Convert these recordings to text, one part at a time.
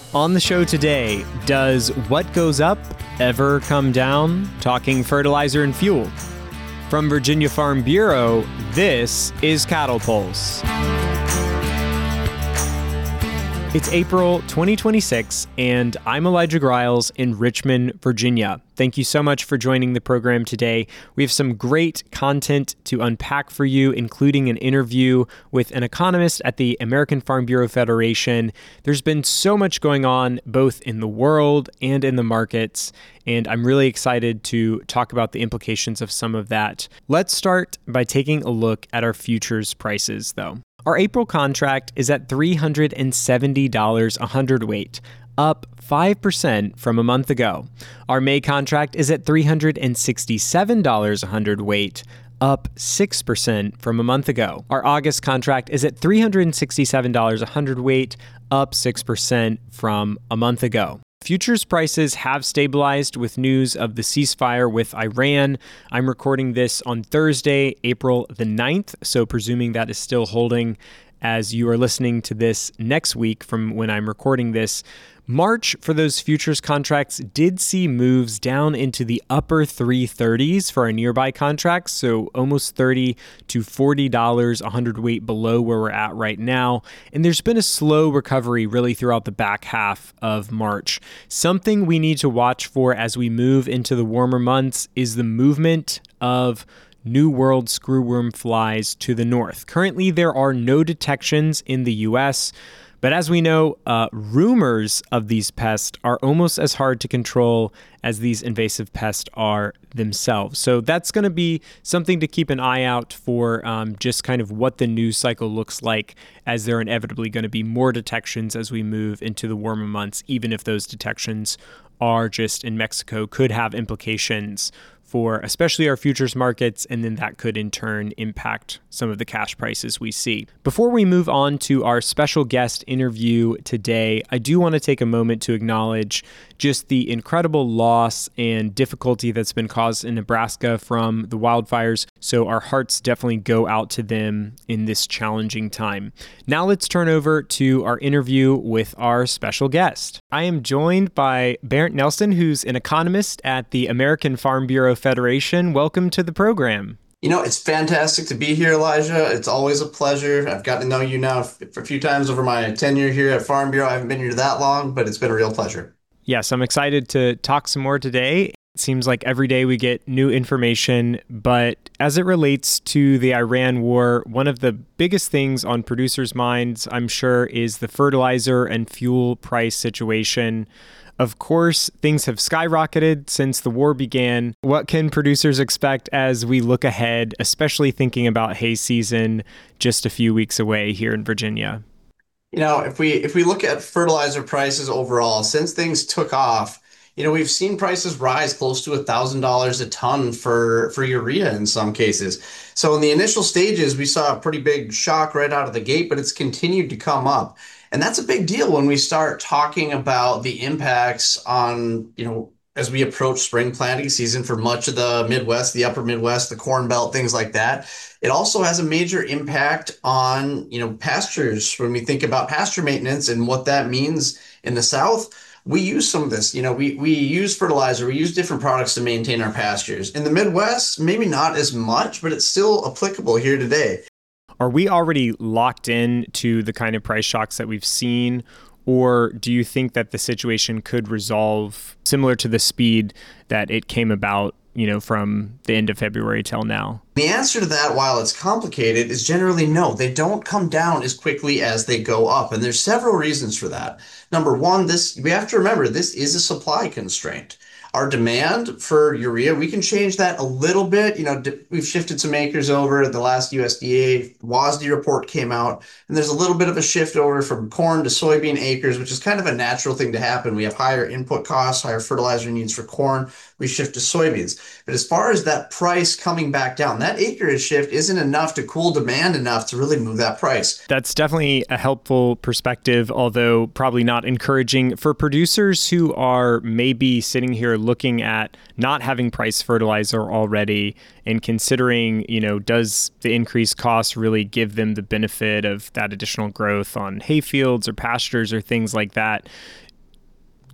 On the show today, does what goes up ever come down? Talking fertilizer and fuel. From Virginia Farm Bureau, this is Cattle Pulse. It's April 2026, and I'm Elijah Griles in Richmond, Virginia. Thank you so much for joining the program today. We have some great content to unpack for you, including an interview with an economist at the American Farm Bureau Federation. There's been so much going on both in the world and in the markets, and I'm really excited to talk about the implications of some of that. Let's start by taking a look at our futures prices, though. Our April contract is at $370 a hundredweight, up 5% from a month ago. Our May contract is at $367 a hundredweight, up 6% from a month ago. Our August contract is at $367 a hundredweight, up 6% from a month ago. Futures prices have stabilized with news of the ceasefire with Iran. I'm recording this on Thursday, April the 9th, so presuming that is still holding as you are listening to this next week from when I'm recording this. March for those futures contracts did see moves down into the upper 330s for our nearby contracts, so almost $30 to $40 a hundredweight below where we're at right now. And there's been a slow recovery really throughout the back half of March. Something we need to watch for as we move into the warmer months is the movement of New World screwworm flies to the north. Currently, there are no detections in the U.S., but as we know, rumors of these pests are almost as hard to control as these invasive pests are themselves. So that's going to be something to keep an eye out for, just kind of what the news cycle looks like, as there are inevitably going to be more detections as we move into the warmer months, even if those detections are just in Mexico, could have implications for especially our futures markets, and then that could in turn impact some of the cash prices we see. Before we move on to our special guest interview today, I do want to take a moment to acknowledge just the incredible loss and difficulty that's been caused in Nebraska from the wildfires. So our hearts definitely go out to them in this challenging time. Now let's turn over to our interview with our special guest. I am joined by Bernd Nelson, who's an economist at the American Farm Bureau Federation. Welcome to the program. You know, it's fantastic to be here, Elijah. It's always a pleasure. I've gotten to know you now for a few times over my tenure here at Farm Bureau. I haven't been here that long, but it's been a real pleasure. Yes, I'm excited to talk some more today. It seems like every day we get new information, but as it relates to the Iran war, one of the biggest things on producers' minds, I'm sure, is the fertilizer and fuel price situation. Of course, things have skyrocketed since the war began. What can producers expect as we look ahead, especially thinking about hay season just a few weeks away here in Virginia? You know, if we look at fertilizer prices overall, since things took off, you know, we've seen prices rise close to $1,000 a ton for urea in some cases. So in the initial stages, we saw a pretty big shock right out of the gate, but it's continued to come up. And that's a big deal when we start talking about the impacts on, you know, as we approach spring planting season for much of the Midwest, the upper Midwest, the Corn Belt, things like that. It also has a major impact on, you know, pastures. When we think about pasture maintenance and what that means in the South, we use some of this. You know, we use fertilizer, we use different products to maintain our pastures. In the Midwest, maybe not as much, but it's still applicable here today. Are we already locked in to the kind of price shocks that we've seen? Or do you think that the situation could resolve similar to the speed that it came about, you know, from the end of February till now? The answer to that, while it's complicated, is generally no. They don't come down as quickly as they go up. And there's several reasons for that. Number one, we have to remember this is a supply constraint. Our demand for urea, we can change that a little bit. You know, we've shifted some acres over. The last USDA WASDE report came out, and there's a little bit of a shift over from corn to soybean acres, which is kind of a natural thing to happen. We have higher input costs, higher fertilizer needs for corn. We shift to soybeans. But as far as that price coming back down, that acreage shift isn't enough to cool demand enough to really move that price. That's definitely a helpful perspective, although probably not encouraging for producers who are maybe sitting here looking at not having priced fertilizer already and considering, you know, does the increased cost really give them the benefit of that additional growth on hay fields or pastures or things like that?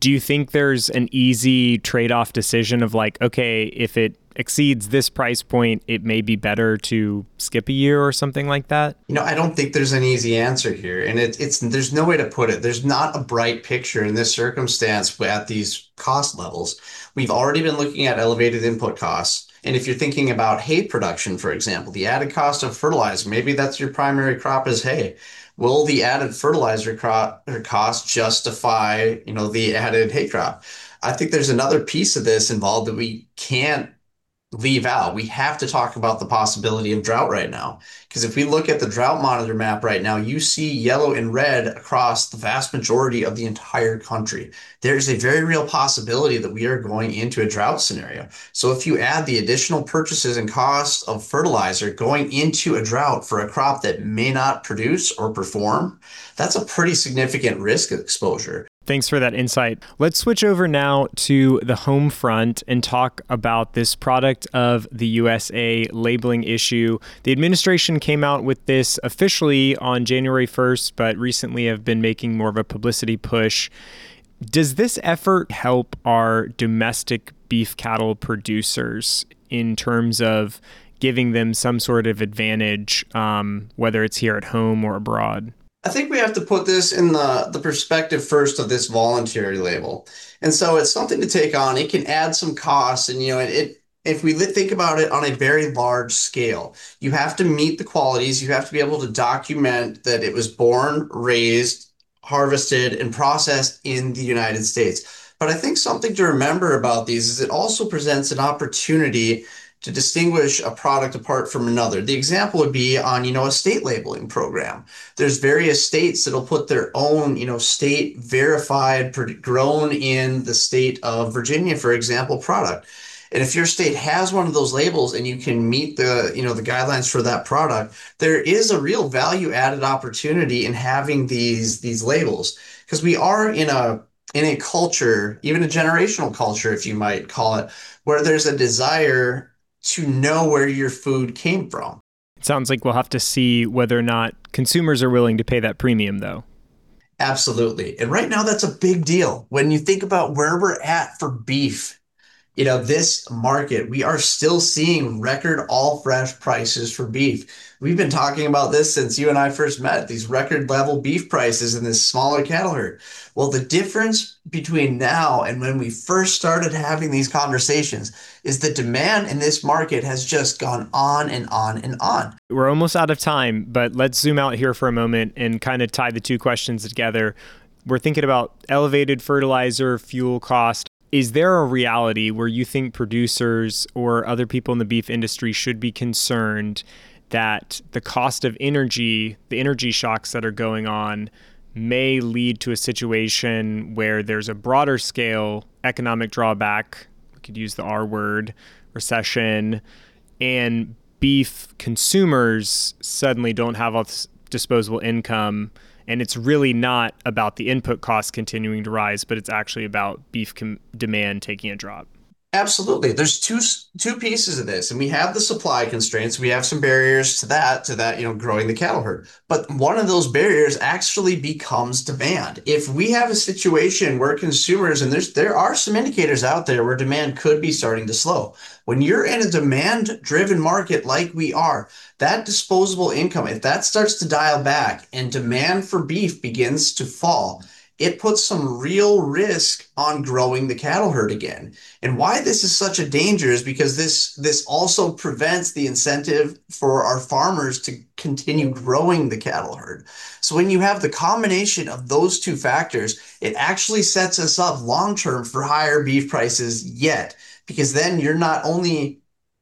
Do you think there's an easy trade-off decision of like, okay, if it exceeds this price point, it may be better to skip a year or something like that? I don't think there's an easy answer here, and it's there's no way to put it. There's not a bright picture in this circumstance at these cost levels. We've already been looking at elevated input costs. And if you're thinking about hay production, for example, the added cost of fertilizer, maybe that's your primary crop is hay. Will the added fertilizer crop or cost justify, the added hay crop? I think there's another piece of this involved that we can't leave out. We have to talk about the possibility of drought right now. Because if we look at the drought monitor map right now, you see yellow and red across the vast majority of the entire country. There's a very real possibility that we are going into a drought scenario. So if you add the additional purchases and costs of fertilizer going into a drought for a crop that may not produce or perform, that's a pretty significant risk exposure. Thanks for that insight. Let's switch over now to the home front and talk about this product of the USA labeling issue. The administration came out with this officially on January 1st, but recently have been making more of a publicity push. Does this effort help our domestic beef cattle producers in terms of giving them some sort of advantage, whether it's here at home or abroad? I think we have to put this in the perspective first of this voluntary label. And so it's something to take on. It can add some costs. And, if we think about it on a very large scale, you have to meet the qualities. You have to be able to document that it was born, raised, harvested, and processed in the United States. But I think something to remember about these is it also presents an opportunity to distinguish a product apart from another. The example would be on, a state labeling program. There's various states that'll put their own, state verified, grown in the state of Virginia, for example, product. And if your state has one of those labels and you can meet the guidelines for that product, there is a real value added opportunity in having these labels, because we are in a culture, even a generational culture, if you might call it, where there's a desire to know where your food came from. It sounds like we'll have to see whether or not consumers are willing to pay that premium, though. Absolutely. And right now, that's a big deal. When you think about where we're at for beef, this market, we are still seeing record all fresh prices for beef. We've been talking about this since you and I first met, these record level beef prices in this smaller cattle herd. Well, the difference between now and when we first started having these conversations is the demand in this market has just gone on and on and on. We're almost out of time, but let's zoom out here for a moment and kind of tie the two questions together. We're thinking about elevated fertilizer, fuel cost. Is there a reality where you think producers or other people in the beef industry should be concerned that the cost of energy, the energy shocks that are going on, may lead to a situation where there's a broader scale economic drawback, we could use the R word, recession, and beef consumers suddenly don't have all this disposable income, and it's really not about the input costs continuing to rise, but it's actually about beef demand taking a drop? Absolutely. There's two pieces of this, and we have the supply constraints. We have some barriers to that, growing the cattle herd. But one of those barriers actually becomes demand. If we have a situation where consumers, and there are some indicators out there where demand could be starting to slow. When you're in a demand-driven market like we are, that disposable income, if that starts to dial back and demand for beef begins to fall, it puts some real risk on growing the cattle herd again. And why this is such a danger is because this also prevents the incentive for our farmers to continue growing the cattle herd. So when you have the combination of those two factors, it actually sets us up long-term for higher beef prices yet, because then you're not only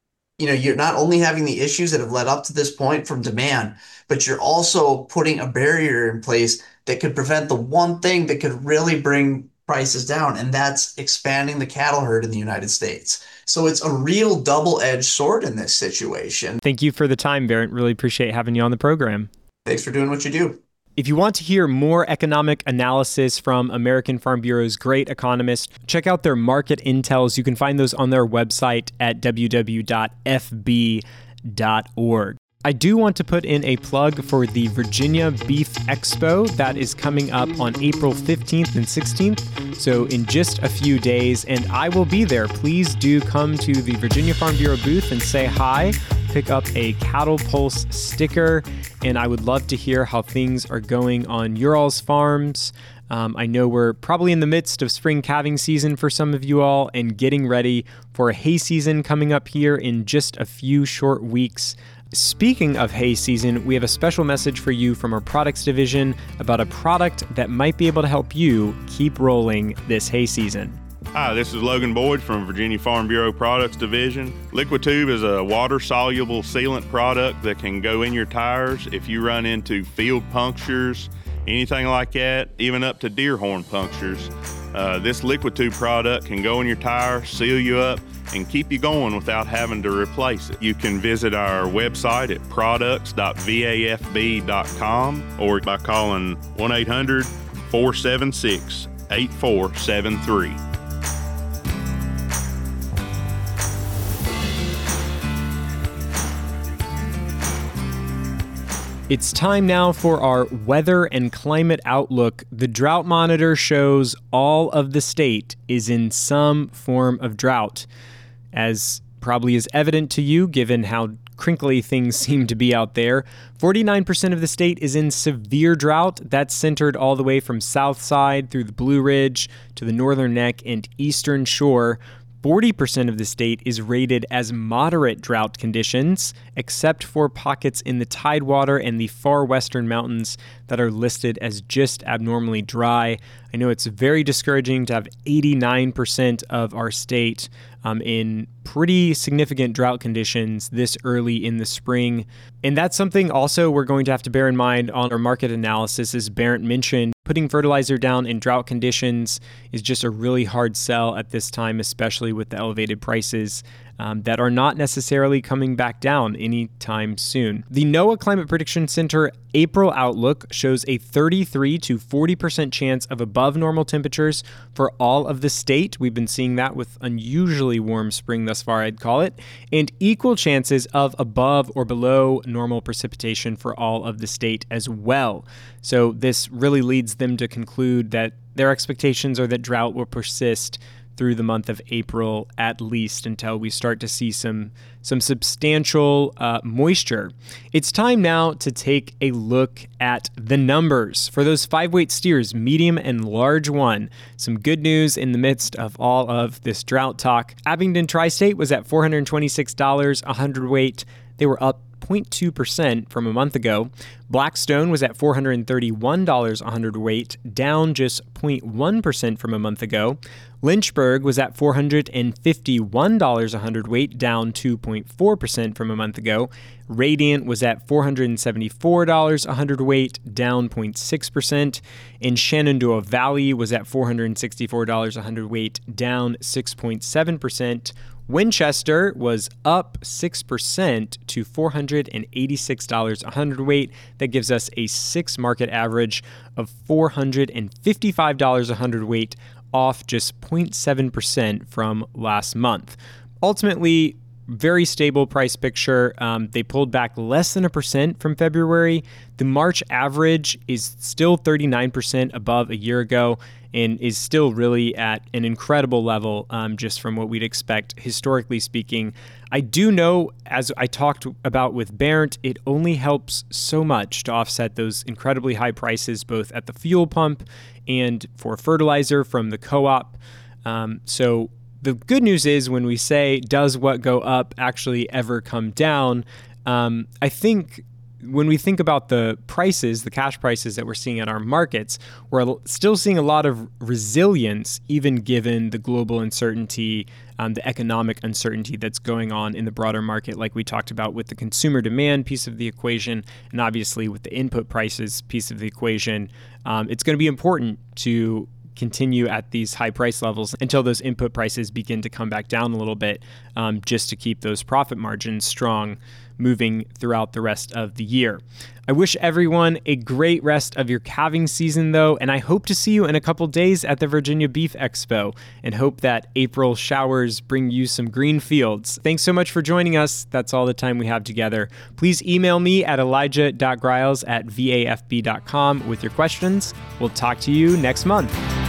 having the issues that have led up to this point from demand, but you're also putting a barrier in place that could prevent the one thing that could really bring prices down, and that's expanding the cattle herd in the United States. So it's a real double-edged sword in this situation. Thank you for the time, Barrett. Really appreciate having you on the program. Thanks for doing what you do. If you want to hear more economic analysis from American Farm Bureau's great economists, check out their market intels. You can find those on their website at www.fb.org. I do want to put in a plug for the Virginia Beef Expo that is coming up on April 15th and 16th, so in just a few days, and I will be there. Please do come to the Virginia Farm Bureau booth and say hi, pick up a Cattle Pulse sticker, and I would love to hear how things are going on your all's farms. I know we're probably in the midst of spring calving season for some of you all and getting ready for a hay season coming up here in just a few short weeks. Speaking of hay season, we have a special message for you from our products division about a product that might be able to help you keep rolling this hay season. Hi, this is Logan Boyd from Virginia Farm Bureau Products Division. Liquid-Tube is a water-soluble sealant product that can go in your tires if you run into field punctures, anything like that, even up to deer horn punctures. This Liquid-Tube product can go in your tire, seal you up, and keep you going without having to replace it. You can visit our website at products.vafb.com or by calling 1-800-476-8473. It's time now for our weather and climate outlook. The drought monitor shows all of the state is in some form of drought. As probably is evident to you, given how crinkly things seem to be out there, 49% of the state is in severe drought. That's centered all the way from South Side through the Blue Ridge to the Northern Neck and Eastern Shore. 40% of the state is rated as moderate drought conditions, except for pockets in the Tidewater and the far western mountains that are listed as just abnormally dry. I know it's very discouraging to have 89% of our state in pretty significant drought conditions this early in the spring. And that's something also we're going to have to bear in mind on our market analysis, as Barrett mentioned. Putting fertilizer down in drought conditions is just a really hard sell at this time, especially with the elevated prices that are not necessarily coming back down anytime soon. The NOAA Climate Prediction Center April outlook shows a 33 to 40% chance of above normal temperatures for all of the state. We've been seeing that with unusually warm spring thus far, I'd call it, and equal chances of above or below normal precipitation for all of the state as well. So this really leads them to conclude that their expectations are that drought will persist through the month of April, at least until we start to see some substantial moisture. It's time now to take a look at the numbers for those 5-weight steers, medium and large one. Some good news in the midst of all of this drought talk. Abingdon Tri-State was at $426 a hundredweight. They were up 0.2% from a month ago. Blackstone was at $431 a hundredweight, down just 0.1% from a month ago. Lynchburg was at $451 a hundredweight, down 2.4% from a month ago. Radiant was at $474 a hundredweight, down 0.6%. And Shenandoah Valley was at $464 a hundredweight, down 6.7%. Winchester was up 6% to $486 a hundredweight. That gives us a 6 market average of $455 a hundredweight, off just 0.7% from last month. Ultimately, very stable price picture. They pulled back less than 1% from February. The March average is still 39% above a year ago and is still really at an incredible level just from what we'd expect, historically speaking. I do know, as I talked about with Barrett, it only helps so much to offset those incredibly high prices, both at the fuel pump and for fertilizer from the co-op. So the good news is when we say, does what go up actually ever come down? I think when we think about the prices, the cash prices that we're seeing at our markets, we're still seeing a lot of resilience, even given the global uncertainty, the economic uncertainty that's going on in the broader market, like we talked about with the consumer demand piece of the equation, and obviously with the input prices piece of the equation. It's going to be important to continue at these high price levels until those input prices begin to come back down a little bit, just to keep those profit margins strong moving throughout the rest of the year. I wish everyone a great rest of your calving season, though, and I hope to see you in a couple days at the Virginia Beef Expo, and hope that April showers bring you some green fields. Thanks so much for joining us. That's all the time we have together. Please email me at elijah.griles@vafb.com with your questions. We'll talk to you next month.